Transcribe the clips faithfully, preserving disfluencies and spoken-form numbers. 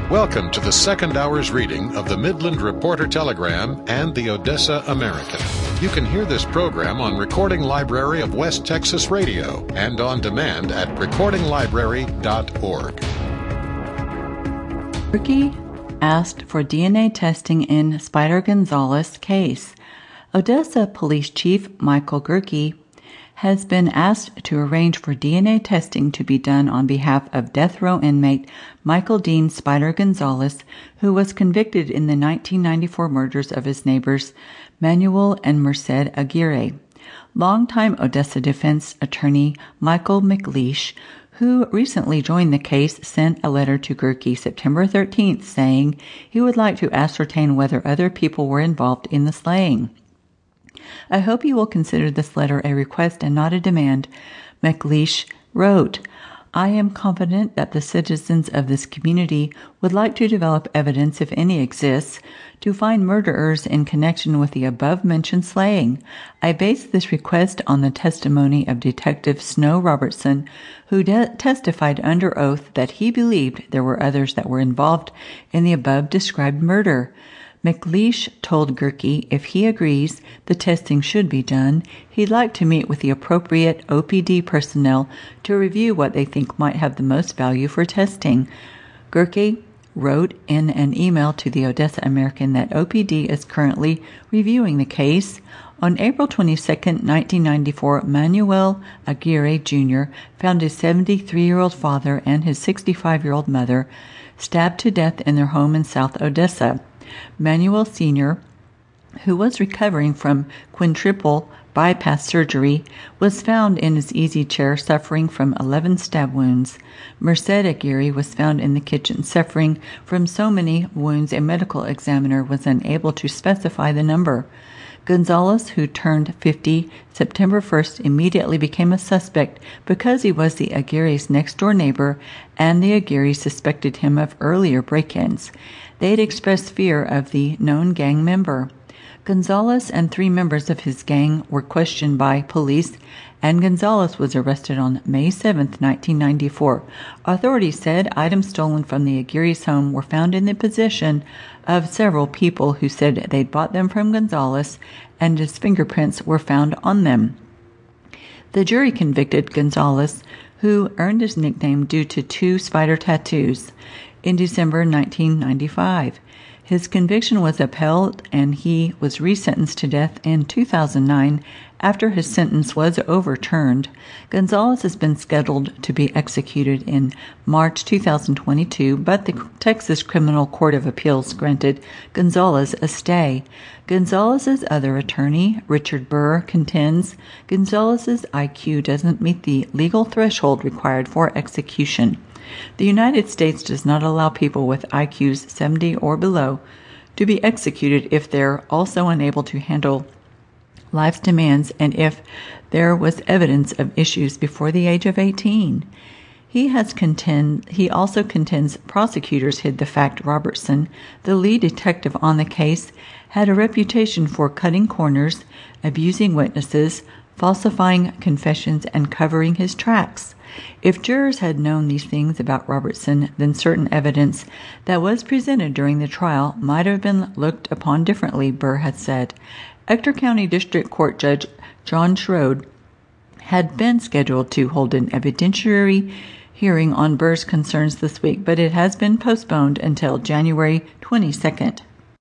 Welcome to the second hour's reading of the Midland Reporter Telegram and the Odessa American. You can hear this program on Recording Library of West Texas Radio and on demand at recording library dot org. Gerke asked for D N A testing in Spider Gonzalez case. Odessa Police Chief Michael Gerke has been asked to arrange for D N A testing to be done on behalf of death row inmate Michael Dean Spider Gonzalez, who was convicted in the nineteen ninety-four murders of his neighbors Manuel and Merced Aguirre. Longtime Odessa defense attorney Michael McLeish, who recently joined the case, sent a letter to Gerke September thirteenth saying he would like to ascertain whether other people were involved in the slaying. I hope you will consider this letter a request and not a demand, McLeish wrote. I am confident that the citizens of this community would like to develop evidence, if any exists, to find murderers in connection with the above-mentioned slaying. I base this request on the testimony of Detective Snow Robertson, who de- testified under oath that he believed there were others that were involved in the above-described murder. McLeish told Gerke if he agrees the testing should be done, he'd like to meet with the appropriate O P D personnel to review what they think might have the most value for testing. Gerke wrote in an email to the Odessa American that O P D is currently reviewing the case. On April twenty-second, nineteen ninety-four, Manuel Aguirre Junior found his seventy-three-year-old father and his sixty-five-year-old mother stabbed to death in their home in South Odessa. Manuel Senior, who was recovering from quintuple bypass surgery, was found in his easy chair suffering from eleven stab wounds. Merced Aguirre was found in the kitchen suffering from so many wounds a medical examiner was unable to specify the number. Gonzalez, who turned fifty September first, immediately became a suspect because he was the Aguirre's next-door neighbor, and the Aguirre suspected him of earlier break-ins. They had expressed fear of the known gang member. Gonzalez and three members of his gang were questioned by police, and Gonzalez was arrested on May seventh, nineteen ninety-four. Authorities said items stolen from the Aguirre's home were found in the possession of several people who said they'd bought them from Gonzalez, and his fingerprints were found on them. The jury convicted Gonzalez, who earned his nickname due to two spider tattoos, in December nineteen ninety-five. His conviction was upheld, and he was resentenced to death in two thousand nine after his sentence was overturned. Gonzalez has been scheduled to be executed in March two thousand twenty-two, but the Texas Criminal Court of Appeals granted Gonzalez a stay. Gonzalez's other attorney, Richard Burr, contends Gonzalez's I Q doesn't meet the legal threshold required for execution. The United States does not allow people with I Qs seventy or below to be executed if they're also unable to handle life's demands and if there was evidence of issues before the age of eighteen. He has contend he also contends prosecutors hid the fact Robertson, the lead detective on the case, had a reputation for cutting corners, abusing witnesses, falsifying confessions, and covering his tracks. If jurors had known these things about Robertson, then certain evidence that was presented during the trial might have been looked upon differently, Burr had said. Ector County District Court Judge John Schroed had been scheduled to hold an evidentiary hearing on Burr's concerns this week, but it has been postponed until January twenty-second.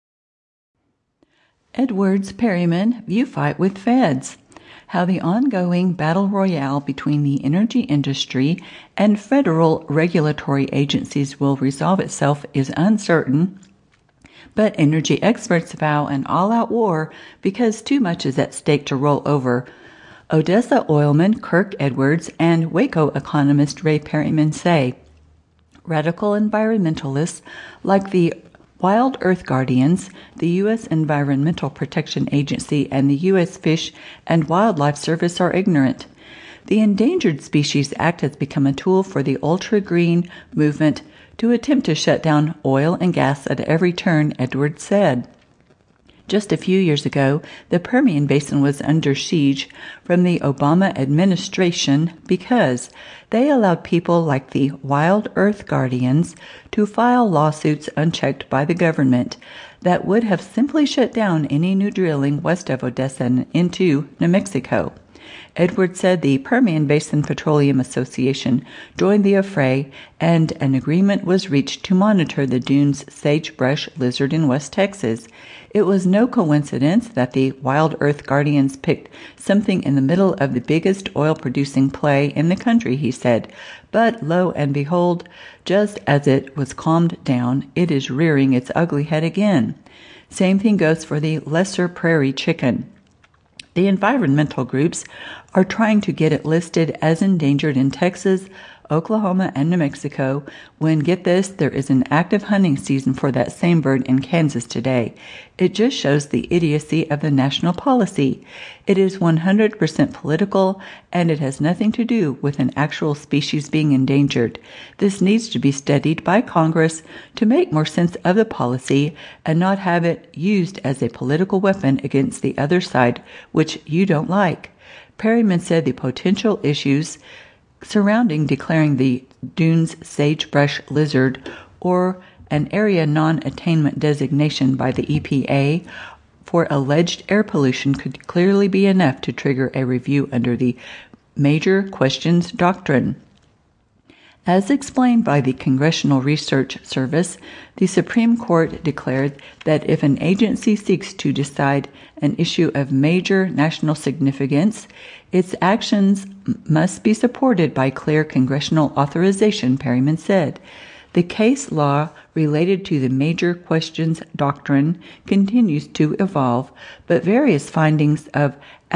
Edwards Perryman view fight with feds. How the ongoing battle royale between the energy industry and federal regulatory agencies will resolve itself is uncertain, but energy experts vow an all-out war because too much is at stake to roll over. Odessa oilman Kirk Edwards and Waco economist Ray Perryman say radical environmentalists like the Wild Earth Guardians, the U S Environmental Protection Agency, and the U S Fish and Wildlife Service are ignorant. The Endangered Species Act has become a tool for the ultra-green movement to attempt to shut down oil and gas at every turn, Edwards said. Just a few years ago, the Permian Basin was under siege from the Obama administration because they allowed people like the Wild Earth Guardians to file lawsuits unchecked by the government that would have simply shut down any new drilling west of Odessa and into New Mexico. Edwards said the Permian Basin Petroleum Association joined the affray, and an agreement was reached to monitor the dune's sagebrush lizard in West Texas. It was no coincidence that the Wild Earth Guardians picked something in the middle of the biggest oil-producing play in the country, he said. But lo and behold, just as it was calmed down, it is rearing its ugly head again. Same thing goes for the lesser prairie chicken. The environmental groups are trying to get it listed as endangered in Texas, Oklahoma, and New Mexico when, get this, there is an active hunting season for that same bird in Kansas today. It just shows the idiocy of the national policy. It is one hundred percent political, and it has nothing to do with an actual species being endangered. This needs to be studied by Congress to make more sense of the policy and not have it used as a political weapon against the other side, which you don't like. Perryman said the potential issues surrounding declaring the dune's sagebrush lizard or an area non-attainment designation by the E P A for alleged air pollution could clearly be enough to trigger a review under the Major Questions Doctrine. As explained by the Congressional Research Service, the Supreme Court declared that if an agency seeks to decide an issue of major national significance, its actions must be supported by clear congressional authorization, Perryman said. The case law related to the Major Questions Doctrine continues to evolve, but various findings of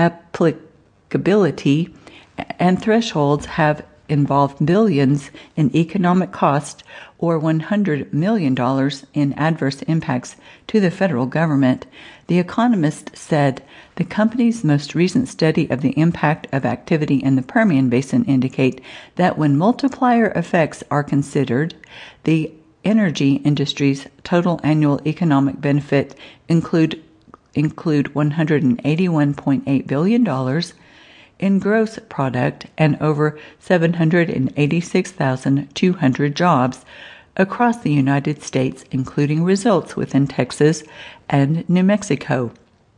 applicability and thresholds have involved billions in economic cost or one hundred million dollars in adverse impacts to the federal government. The Economist said the company's most recent study of the impact of activity in the Permian Basin indicate that when multiplier effects are considered, the energy industry's total annual economic benefit include include one hundred eighty-one point eight billion dollars in gross product and over seven hundred eighty-six thousand two hundred jobs across the United States, including results within Texas and New Mexico.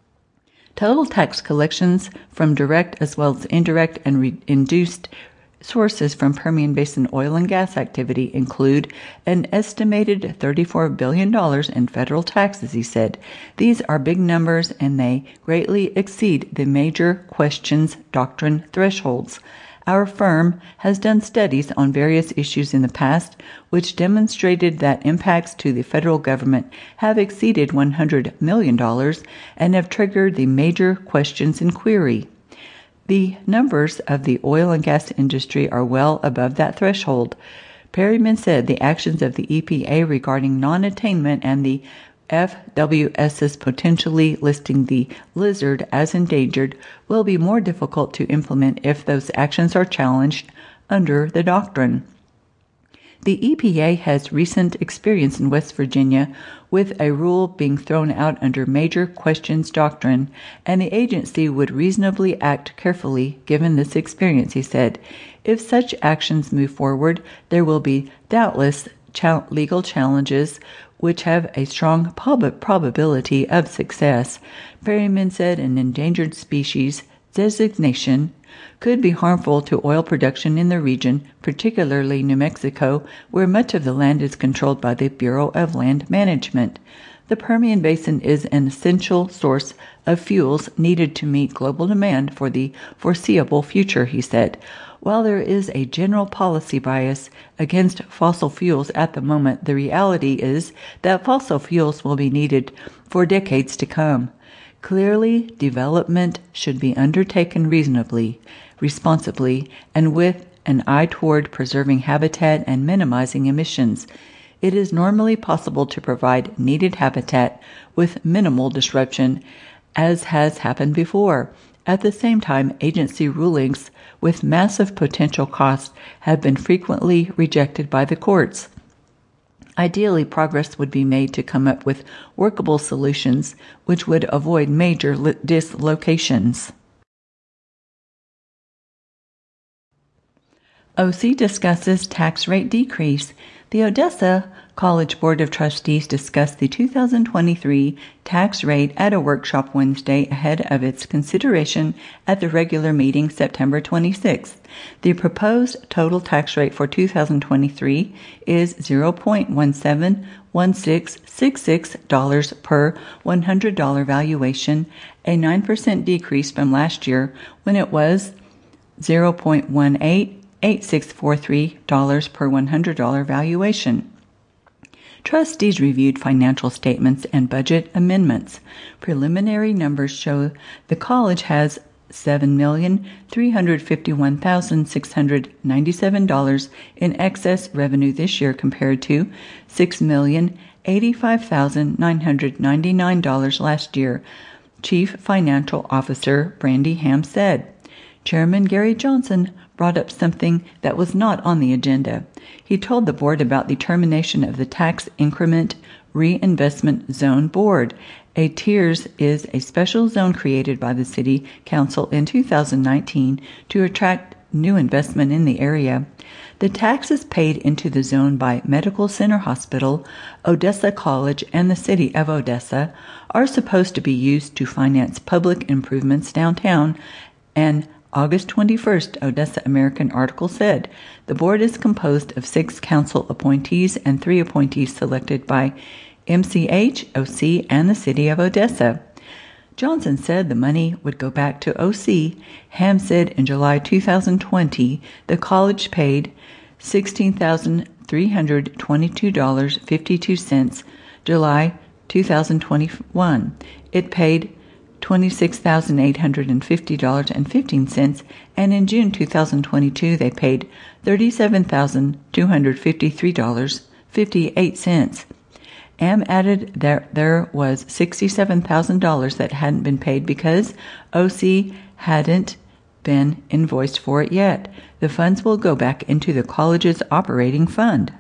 Total tax collections from direct as well as indirect and re- induced sources from Permian Basin oil and gas activity include an estimated thirty-four billion dollars in federal taxes, he said. These are big numbers and they greatly exceed the Major Questions Doctrine thresholds. Our firm has done studies on various issues in the past which demonstrated that impacts to the federal government have exceeded one hundred million dollars and have triggered the Major Questions Inquiry. The numbers of the oil and gas industry are well above that threshold. Perryman said the actions of the E P A regarding non-attainment and the F W S's potentially listing the lizard as endangered will be more difficult to implement if those actions are challenged under the doctrine. The E P A has recent experience in West Virginia with a rule being thrown out under Major Questions Doctrine, and the agency would reasonably act carefully given this experience, he said. If such actions move forward, there will be doubtless ch- legal challenges which have a strong prob- probability of success. Perryman said an endangered species designation could be harmful to oil production in the region, particularly New Mexico, where much of the land is controlled by the Bureau of Land Management. The Permian Basin is an essential source of fuels needed to meet global demand for the foreseeable future, he said. While there is a general policy bias against fossil fuels at the moment, the reality is that fossil fuels will be needed for decades to come. Clearly, development should be undertaken reasonably, responsibly, and with an eye toward preserving habitat and minimizing emissions. It is normally possible to provide needed habitat with minimal disruption, as has happened before. At the same time, agency rulings with massive potential costs have been frequently rejected by the courts. Ideally, progress would be made to come up with workable solutions which would avoid major dislocations. O C discusses tax rate decrease. The Odessa College Board of Trustees discussed the two thousand twenty-three tax rate at a workshop Wednesday ahead of its consideration at the regular meeting September twenty-sixth. The proposed total tax rate for two thousand twenty-three is zero point one seven one six six six dollars per one hundred dollars valuation, a nine percent decrease from last year when it was zero point one eight eight six four three dollars per one hundred dollars valuation. Trustees reviewed financial statements and budget amendments. Preliminary numbers show the college has seven million three hundred fifty-one thousand six hundred ninety-seven dollars in excess revenue this year compared to six million eighty-five thousand nine hundred ninety-nine dollars last year, Chief Financial Officer Brandy Ham said. Chairman Gary Johnson brought up something that was not on the agenda. He told the board about the termination of the Tax Increment Reinvestment Zone Board. A TIERS is a special zone created by the City Council in two thousand nineteen to attract new investment in the area. The taxes paid into the zone by Medical Center Hospital, Odessa College, and the City of Odessa are supposed to be used to finance public improvements downtown, and August twenty-first, Odessa American article said, the board is composed of six council appointees and three appointees selected by M C H, O C, and the City of Odessa. Johnson said the money would go back to O C. Ham said in July two thousand twenty, the college paid sixteen thousand three hundred twenty-two dollars and fifty-two cents. July two thousand twenty-one, it paid twenty-six thousand eight hundred fifty dollars and fifteen cents, and in June two thousand twenty-two they paid thirty-seven thousand two hundred fifty-three dollars and fifty-eight cents. Am added that there was sixty-seven thousand dollars that hadn't been paid because O C hadn't been invoiced for it yet. The funds will go back into the college's operating fund.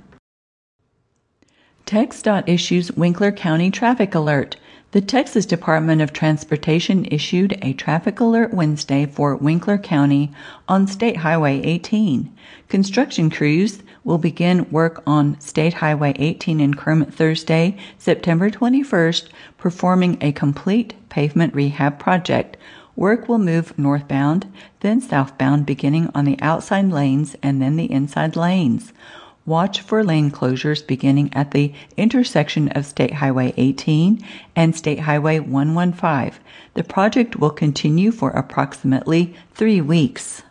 TxDOT issues Winkler County traffic alert. The Texas Department of Transportation issued a traffic alert Wednesday for Winkler County on State Highway eighteen. Construction crews will begin work on State Highway eighteen in Kermit Thursday, September twenty-first, performing a complete pavement rehab project. Work will move northbound, then southbound, beginning on the outside lanes and then the inside lanes. Watch for lane closures beginning at the intersection of State Highway eighteen and State Highway one fifteen. The project will continue for approximately three weeks.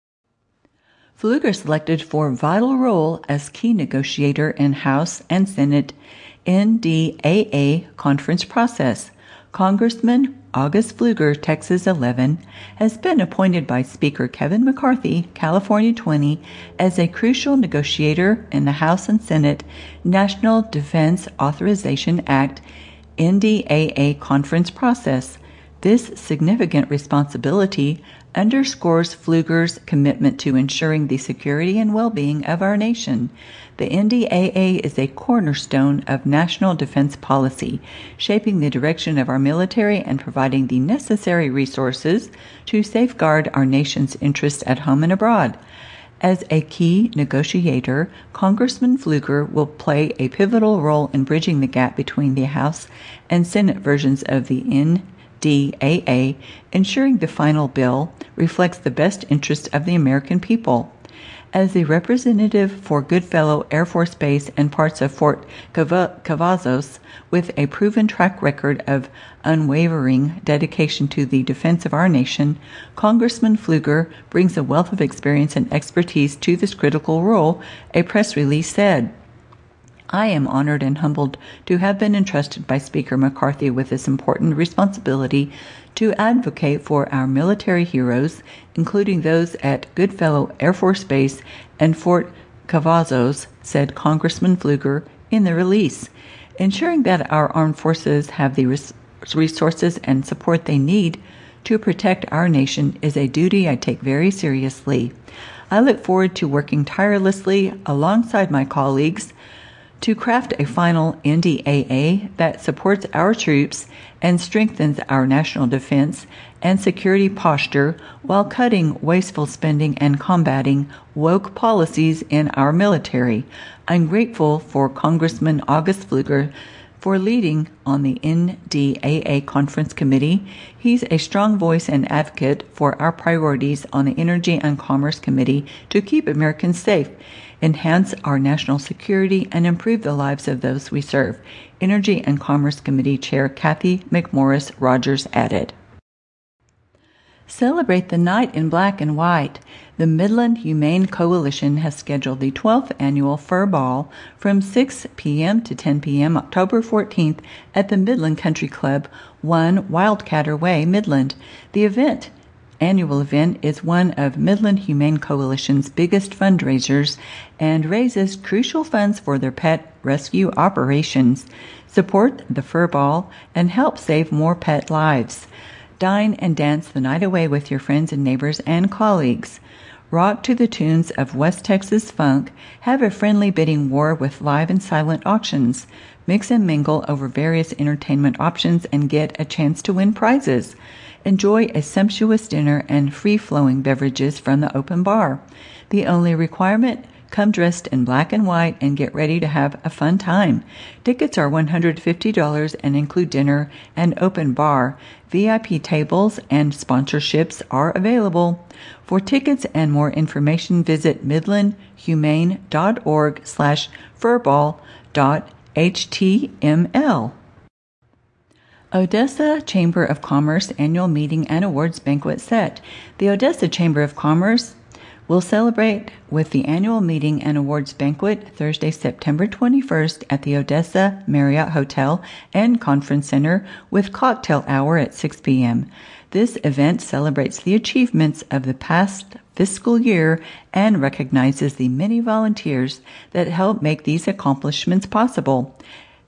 Pfluger selected for vital role as key negotiator in House and Senate N D A A conference process. Congressman August Pfluger, Texas eleven, has been appointed by Speaker Kevin McCarthy, California twenty, as a crucial negotiator in the House and Senate National Defense Authorization Act N D A A conference process. This significant responsibility underscores Pfluger's commitment to ensuring the security and well-being of our nation. The N D A A is a cornerstone of national defense policy, shaping the direction of our military and providing the necessary resources to safeguard our nation's interests at home and abroad. As a key negotiator, Congressman Pfluger will play a pivotal role in bridging the gap between the House and Senate versions of the N D A A, ensuring the final bill reflects the best interest of the American people. As a representative for Goodfellow Air Force Base and parts of Fort Cavazos, with a proven track record of unwavering dedication to the defense of our nation, Congressman Pfluger brings a wealth of experience and expertise to this critical role, a press release said. I am honored and humbled to have been entrusted by Speaker McCarthy with this important responsibility to advocate for our military heroes, including those at Goodfellow Air Force Base and Fort Cavazos, said Congressman Pfluger in the release. Ensuring that our armed forces have the res- resources and support they need to protect our nation is a duty I take very seriously. I look forward to working tirelessly alongside my colleagues to craft a final N D A A that supports our troops and strengthens our national defense and security posture while cutting wasteful spending and combating woke policies in our military. I'm grateful for Congressman August Pfluger for leading on the N D A A Conference Committee. He's a strong voice and advocate for our priorities on the Energy and Commerce Committee to keep Americans safe, enhance our national security, and improve the lives of those we serve. Energy and Commerce Committee Chair Kathy McMorris Rogers added. Celebrate the night in black and white. The Midland Humane Coalition has scheduled the twelfth annual Fur Ball from six p.m. to ten p.m. October fourteenth at the Midland Country Club, one Wildcatter Way, Midland. The event, annual event, is one of Midland Humane Coalition's biggest fundraisers and raises crucial funds for their pet rescue operations. Support the Fur Ball and help save more pet lives. Dine and dance the night away with your friends and neighbors and colleagues. Rock to the tunes of West Texas funk. Have a friendly bidding war with live and silent auctions. Mix and mingle over various entertainment options and get a chance to win prizes. Enjoy a sumptuous dinner and free-flowing beverages from the open bar. The only requirement: come dressed in black and white and get ready to have a fun time. Tickets are one hundred fifty dollars and include dinner and open bar. V I P tables and sponsorships are available. For tickets and more information, visit midlandhumane.org slash furball dot html. Odessa Chamber of Commerce Annual Meeting and Awards Banquet set. The Odessa Chamber of Commerce will celebrate with the annual meeting and awards banquet Thursday, September twenty-first at the Odessa Marriott Hotel and Conference Center with cocktail hour at six p.m. This event celebrates the achievements of the past fiscal year and recognizes the many volunteers that help make these accomplishments possible.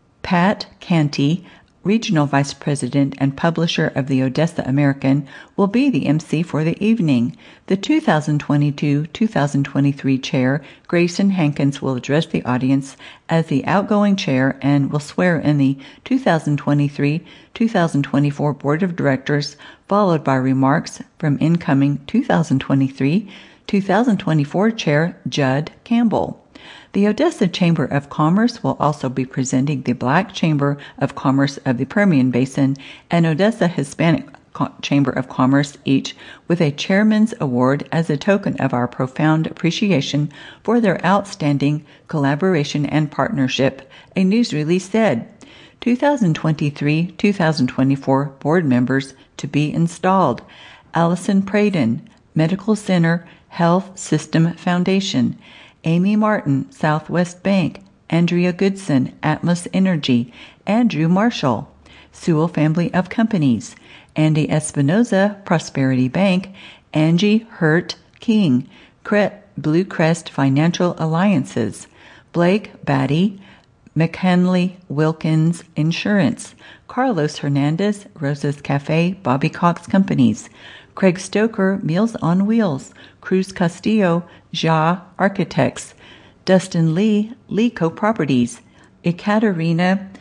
Pat Canty, Regional Vice President and Publisher of the Odessa American, will be the M C for the evening. The two thousand twenty-two to two thousand twenty-three Chair, Grayson Hankins, will address the audience as the outgoing Chair and will swear in the two thousand twenty-three to two thousand twenty-four Board of Directors, followed by remarks from incoming two thousand twenty-three to two thousand twenty-four Chair Judd Campbell. The Odessa Chamber of Commerce will also be presenting the Black Chamber of Commerce of the Permian Basin and Odessa Hispanic Chamber of Commerce, each with a Chairman's Award as a token of our profound appreciation for their outstanding collaboration and partnership, a news release said. two thousand twenty-three to two thousand twenty-four board members to be installed: Allison Pradin, Medical Center Health System Foundation; Amy Martin, Southwest Bank; Andrea Goodson, Atmos Energy; Andrew Marshall, Sewell Family of Companies; Andy Espinoza, Prosperity Bank; Angie Hurt King, Cre- Blue Crest Financial Alliances; Blake Batty, McHenley Wilkins Insurance; Carlos Hernandez, Rosa's Cafe, Bobby Cox Companies; Craig Stoker, Meals on Wheels; Cruz Castillo, Ja Architects; Dustin Lee, Leco Properties; Ekaterina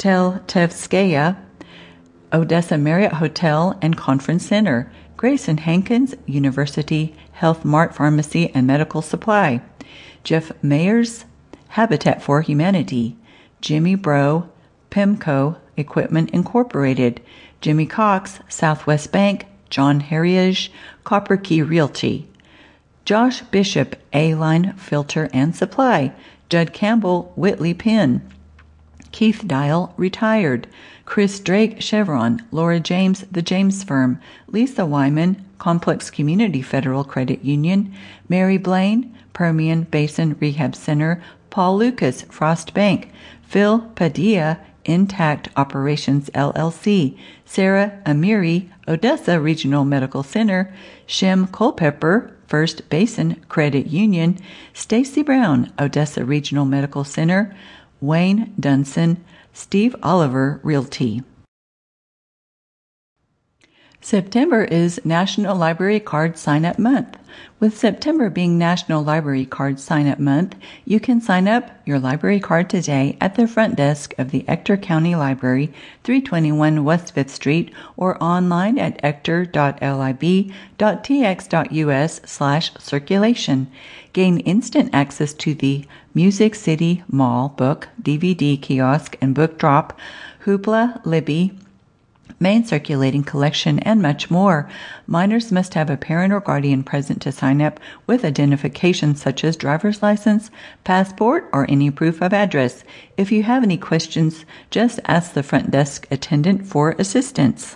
Teltevskaya, Odessa Marriott Hotel and Conference Center; Grayson Hankins, University Health Mart Pharmacy and Medical Supply; Jeff Mayers, Habitat for Humanity; Jimmy Bro, Pemco Equipment Incorporated; Jimmy Cox, Southwest Bank; John Heriage, Copper Key Realty; Josh Bishop, A-Line Filter and Supply; Judd Campbell, Whitley Penn; Keith Dial, Retired; Chris Drake, Chevron; Laura James, The James Firm; Lisa Wyman, Complex Community Federal Credit Union; Mary Blaine, Permian Basin Rehab Center; Paul Lucas, Frost Bank; Phil Padilla, Intact Operations L L C; Sarah Amiri, Odessa Regional Medical Center; Shem Culpepper, First Basin Credit Union; Stacy Brown, Odessa Regional Medical Center; Wayne Dunson, Steve Oliver Realty. September is National Library Card Sign-Up Month. With September being National Library Card Sign-Up Month, you can sign up your library card today at the front desk of the Ector County Library, three twenty-one West fifth Street, or online at ector.lib.tx.us slash circulation. Gain instant access to the Music City Mall book, D V D kiosk, and book drop, Hoopla, Libby, main circulating collection, and much more. Minors must have a parent or guardian present to sign up with identification such as driver's license, passport, or any proof of address. If you have any questions, just ask the front desk attendant for assistance.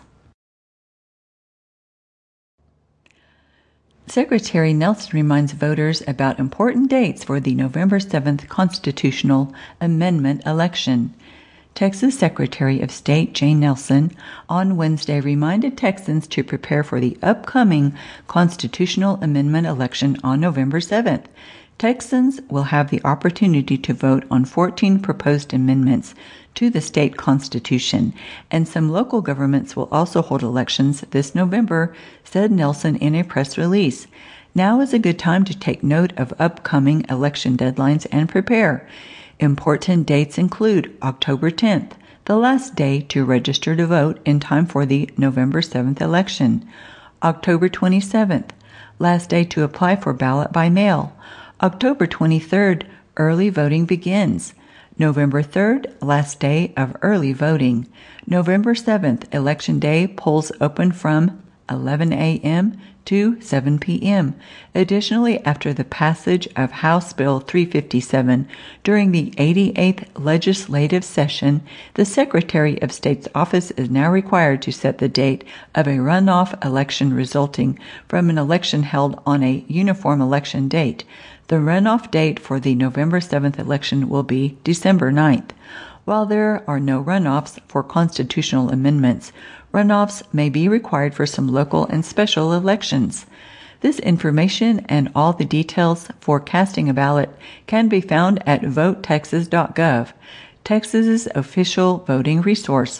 Secretary Nelson reminds voters about important dates for the November seventh constitutional amendment election. Texas Secretary of State Jane Nelson on Wednesday reminded Texans to prepare for the upcoming constitutional amendment election on November seventh. Texans will have the opportunity to vote on fourteen proposed amendments to the state constitution, and some local governments will also hold elections this November, said Nelson in a press release. Now is a good time to take note of upcoming election deadlines and prepare. Important dates include October tenth, the last day to register to vote in time for the November seventh election. October twenty-seventh, last day to apply for ballot by mail. October twenty-third, early voting begins. November third, last day of early voting. November seventh, election day, polls open from eleven a.m. to seven p.m. Additionally, after the passage of House Bill three fifty-seven during the eighty-eighth legislative session, the Secretary of State's office is now required to set the date of a runoff election resulting from an election held on a uniform election date. The runoff date for the November seventh election will be December ninth. While there are no runoffs for constitutional amendments, runoffs may be required for some local and special elections. This information and all the details for casting a ballot can be found at vote texas dot gov, Texas's official voting resource.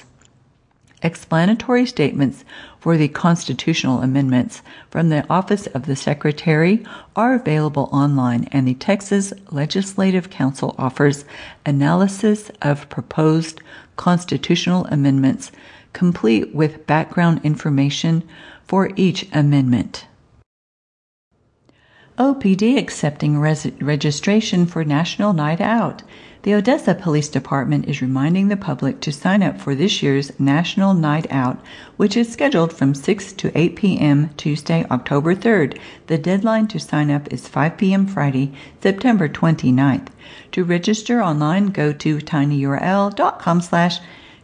Explanatory statements for the constitutional amendments from the Office of the Secretary are available online, and the Texas Legislative Council offers analysis of proposed constitutional amendments, complete with background information for each amendment. O P D accepting res- registration for National Night Out. The Odessa Police Department is reminding the public to sign up for this year's National Night Out, which is scheduled from six to eight p.m. Tuesday, October third. The deadline to sign up is five p.m. Friday, September twenty-ninth. To register online, go to tinyurl.com slash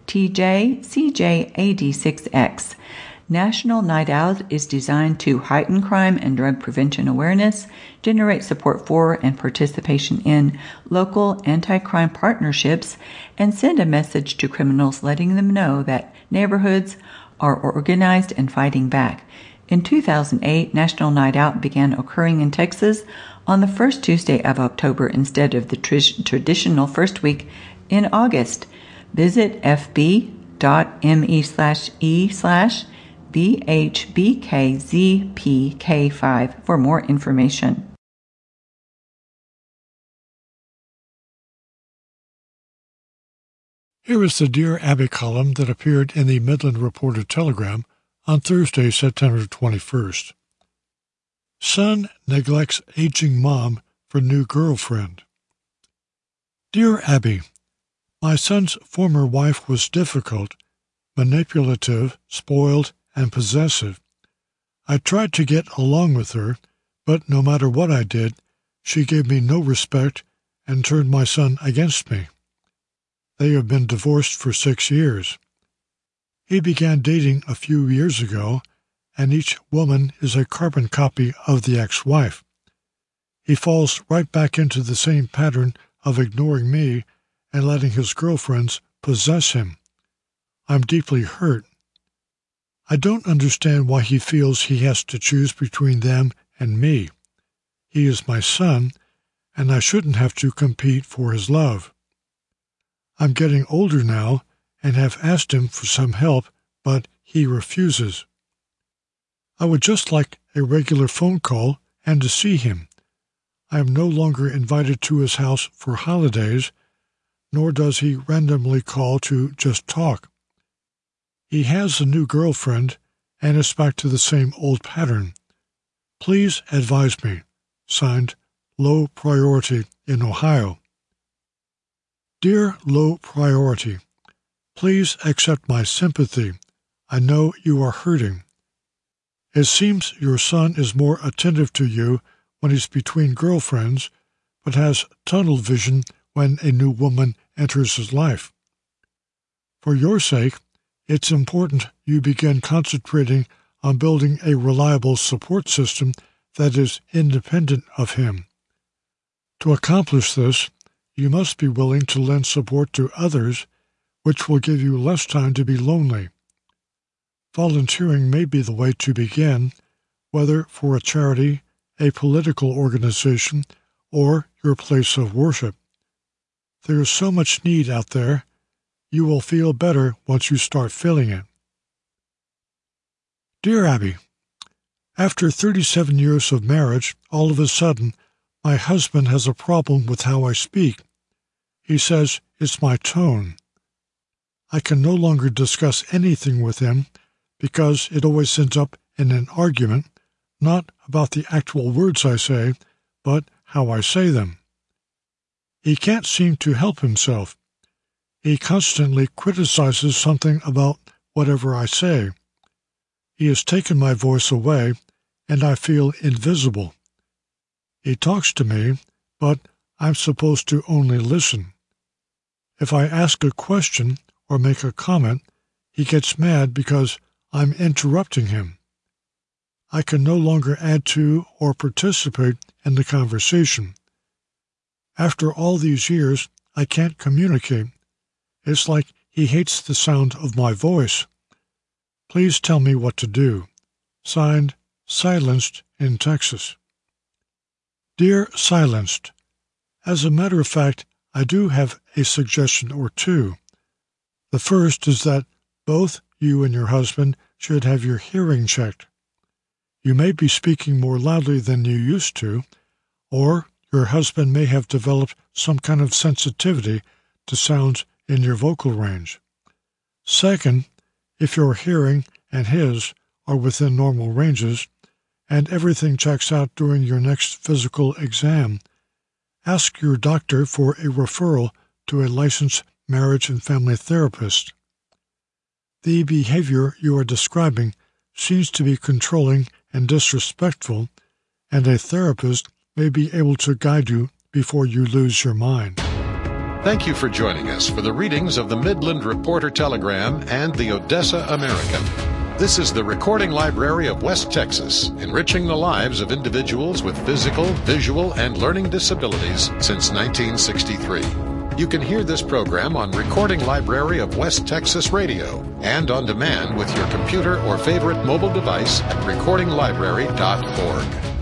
TJCJAD6X. National Night Out is designed to heighten crime and drug prevention awareness, generate support for and participation in local anti-crime partnerships, and send a message to criminals letting them know that neighborhoods are organized and fighting back. In two thousand eight, National Night Out began occurring in Texas on the first Tuesday of October instead of the tr- traditional first week in August. Visit fb.me slash e slash BHBKZPK5 for more information. Here is the Dear Abby column that appeared in the Midland Reporter-Telegram on Thursday, September twenty-first. Son neglects aging mom for new girlfriend. Dear Abby, my son's former wife was difficult, manipulative, spoiled, and possessive. I tried to get along with her, but no matter what I did, she gave me no respect and turned my son against me. They have been divorced for six years. He began dating a few years ago, and each woman is a carbon copy of the ex-wife. He falls right back into the same pattern of ignoring me and letting his girlfriends possess him. I'm deeply hurt. I don't understand why he feels he has to choose between them and me. He is my son, and I shouldn't have to compete for his love. I'm getting older now and have asked him for some help, but he refuses. I would just like a regular phone call and to see him. I am no longer invited to his house for holidays, nor does he randomly call to just talk. He has a new girlfriend and is back to the same old pattern. Please advise me. Signed, Low Priority in Ohio. Dear Low Priority, please accept my sympathy. I know you are hurting. It seems your son is more attentive to you when he's between girlfriends, but has tunnel vision when a new woman enters his life. For your sake, it's important you begin concentrating on building a reliable support system that is independent of him. To accomplish this, you must be willing to lend support to others, which will give you less time to be lonely. Volunteering may be the way to begin, whether for a charity, a political organization, or your place of worship. There is so much need out there. You will feel better once you start feeling it. Dear Abby, after thirty-seven years of marriage, all of a sudden, my husband has a problem with how I speak. He says it's my tone. I can no longer discuss anything with him because it always ends up in an argument, not about the actual words I say, but how I say them. He can't seem to help himself. He constantly criticizes something about whatever I say. He has taken my voice away, and I feel invisible. He talks to me, but I'm supposed to only listen. If I ask a question or make a comment, he gets mad because I'm interrupting him. I can no longer add to or participate in the conversation. After all these years, I can't communicate. It's like he hates the sound of my voice. Please tell me what to do. Signed, Silenced in Texas. Dear Silenced, as a matter of fact, I do have a suggestion or two. The first is that both you and your husband should have your hearing checked. You may be speaking more loudly than you used to, or your husband may have developed some kind of sensitivity to sounds in your vocal range. Second, if your hearing and his are within normal ranges, and everything checks out during your next physical exam, ask your doctor for a referral to a licensed marriage and family therapist. The behavior you are describing seems to be controlling and disrespectful, and a therapist may be able to guide you before you lose your mind. Thank you for joining us for the readings of the Midland Reporter Telegram and the Odessa American. This is the Recording Library of West Texas, enriching the lives of individuals with physical, visual, and learning disabilities since nineteen sixty-three. You can hear this program on Recording Library of West Texas Radio and on demand with your computer or favorite mobile device at recording library dot org.